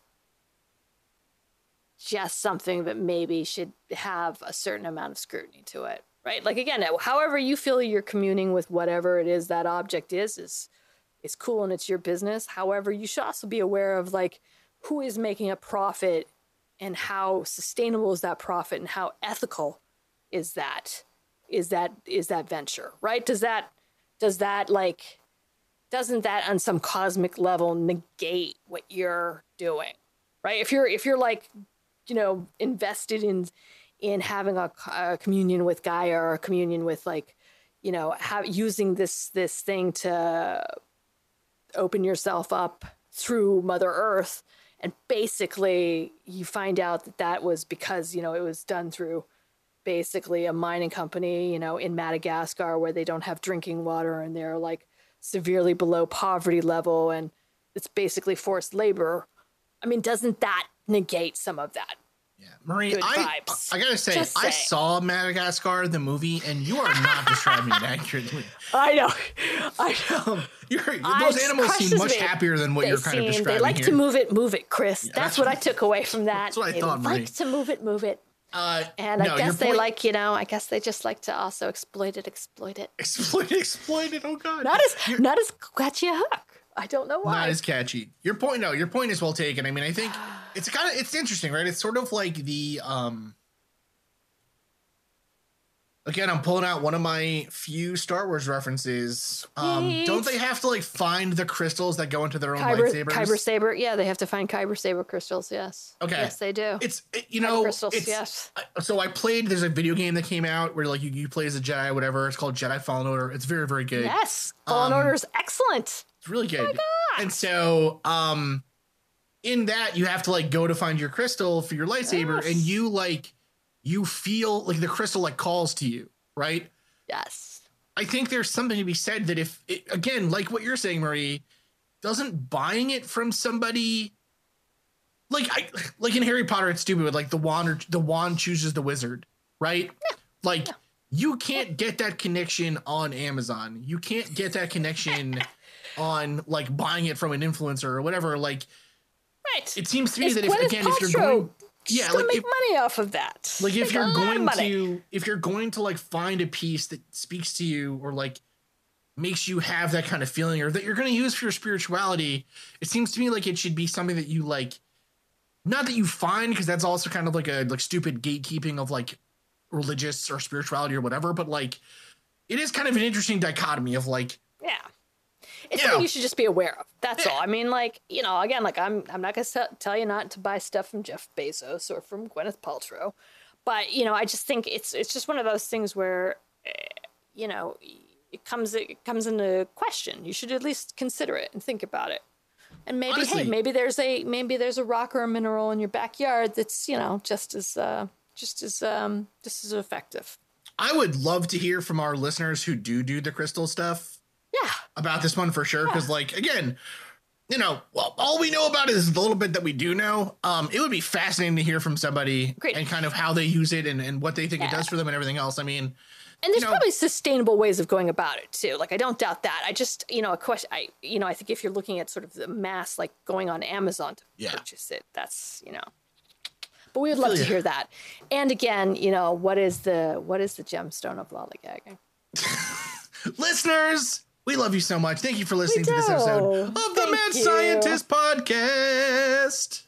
just something that maybe should have a certain amount of scrutiny to it. Right. Like, again, however you feel you're communing with whatever it is that object is, is, is cool and it's your business. However, you should also be aware of, like, who is making a profit and how sustainable is that profit and how ethical is that, is that, is that venture, right? Does that, does that like, doesn't that on some cosmic level negate what you're doing, right? If you're, if you're like, you know, invested in, in having a, a communion with Gaia or a communion with like, you know, have, using this, this thing to open yourself up through Mother Earth, and basically you find out that that was because, you know, it was done through basically a mining company, you know, in Madagascar where they don't have drinking water and they're like severely below poverty level and it's basically forced labor. I mean, doesn't that negate some of that. Yeah, Marie, Good I, vibes. I gotta say, Just I saying. saw Madagascar, the movie, and you are not describing it accurately. I know. I know. Um, you're, I- those animals seem crushes much me. happier than what They you're kind of seem- describing They like here. to move it, move it, Chris. Yeah, that's, that's what what- I took away from that. that's what I they thought, Marie. like to move it, move it. Uh, And no, I guess your they point- like, you know, I guess they just like to also exploit it, exploit it. exploit, exploit it. Oh God, Not as, not as catchy a hook. I don't know why. not as catchy. Your point, no, your point is well taken. I mean, I think it's kind of it's interesting, right? It's sort of like the um. Again, I'm pulling out one of my few Star Wars references. Um, don't they have to like find the crystals that go into their own Kyber, lightsabers? Kyber saber. Yeah, they have to find Kyber saber crystals. Yes. Okay. Yes, they do. It's it, you Kyber know crystals. it's, Yes. I- so I played. There's a video game that came out where like you, you play as a Jedi, or whatever. It's called Jedi Fallen Order. It's very very good. Yes. Fallen Um, Order is excellent. It's really good. Oh God. And so, um, in that you have to like go to find your crystal for your lightsaber, Yes. and you like you feel like the crystal like calls to you, right? Yes. I think there's something to be said that if it, again, like what you're saying, Marie, doesn't buying it from somebody like I like in Harry Potter, it's stupid with like the wand or the wand chooses the wizard, right? Like you can't get that connection on Amazon. You can't get that connection on like buying it from an influencer or whatever. Like Right. it seems to me It's that if Gwyneth again, if you're Paltrow. going, She's yeah, gonna like make if, money off of that. like if Make you're a lot of going money. to if you're going to like find a piece that speaks to you or like makes you have that kind of feeling or that you're going to use for your spirituality, it seems to me like it should be something that you like, not that you find, because that's also kind of like a like stupid gatekeeping of like religious or spirituality or whatever, but like it is kind of an interesting dichotomy of like, Yeah. It's Yeah. something you should just be aware of. That's Yeah. all. I mean, like, you know, again, like I'm I'm not going to tell you not to buy stuff from Jeff Bezos or from Gwyneth Paltrow. But, you know, I just think it's it's just one of those things where eh, you know, it comes it comes into question. You should at least consider it and think about it. And maybe Honestly- hey, maybe there's a maybe there's a rock or a mineral in your backyard that's, you know, just as uh just as um just as effective. I would love to hear from our listeners who do do the crystal stuff Yeah. about this one for sure. Cause like, again, you know, well, all we know about it is the little bit that we do know. Um, it would be fascinating to hear from somebody Great. and kind of how they use it and, and what they think it Yeah. does for them and everything else. I mean, And there's you know- probably sustainable ways of going about it too. Like I don't doubt that. I just, you know, a question. I, you know, I think if you're looking at sort of the mass, like going on Amazon to Yeah. purchase it, that's, you know. But we would love feel to ya. hear that. And again, you know, what is the what is the gemstone of lollygagging? listeners, we love you so much. Thank you for listening to this do. episode of the Thank Mad you. Scientist Podcast.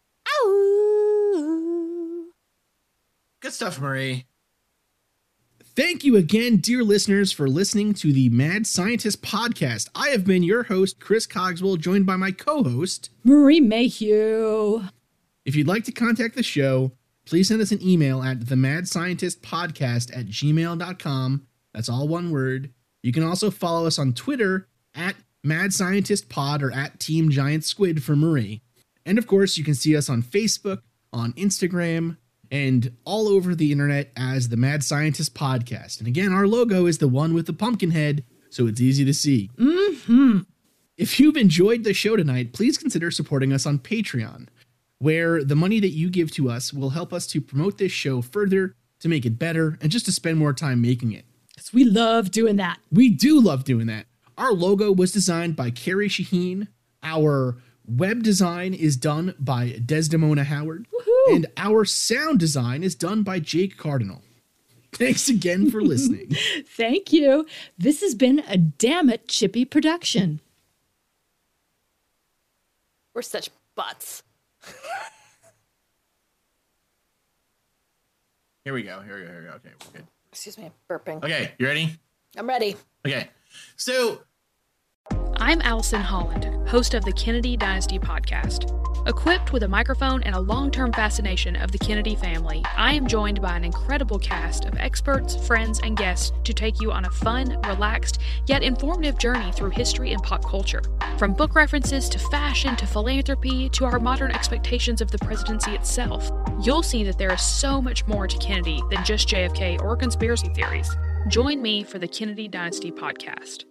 Ow! Good stuff, Marie. Thank you again, dear listeners, for listening to the Mad Scientist Podcast. I have been your host, Chris Cogswell, joined by my co-host, Marie Mayhew. If you'd like to contact the show, please send us an email at the mad scientist podcast at gmail dot com. That's all one word. You can also follow us on Twitter at Mad Scientist Pod or at Team Giant Squid for Marie. And of course, you can see us on Facebook, on Instagram, and all over the internet as the Mad Scientist Podcast. And again, our logo is the one with the pumpkin head, so it's easy to see. Mm-hmm. If you've enjoyed the show tonight, please consider supporting us on Patreon, where the money that you give to us will help us to promote this show further, to make it better, and just to spend more time making it. 'Cause we love doing that. We do love doing that. Our logo was designed by Carrie Shaheen. Our web design is done by Desdemona Howard. Woohoo! And our sound design is done by Jake Cardinal. Thanks again for listening. Thank you. This has been a Damn It Chippy production. We're such butts. Here we go. Here we go. Here we go. Okay, we're good. Excuse me, I'm burping. Okay, you ready? I'm ready. Okay. So I'm Allison Holland, host of the Kennedy Dynasty podcast. Equipped with a microphone and a long-term fascination of the Kennedy family, I am joined by an incredible cast of experts, friends, and guests to take you on a fun, relaxed, yet informative journey through history and pop culture. From book references to fashion to philanthropy to our modern expectations of the presidency itself, you'll see that there is so much more to Kennedy than just J F K or conspiracy theories. Join me for the Kennedy Dynasty podcast.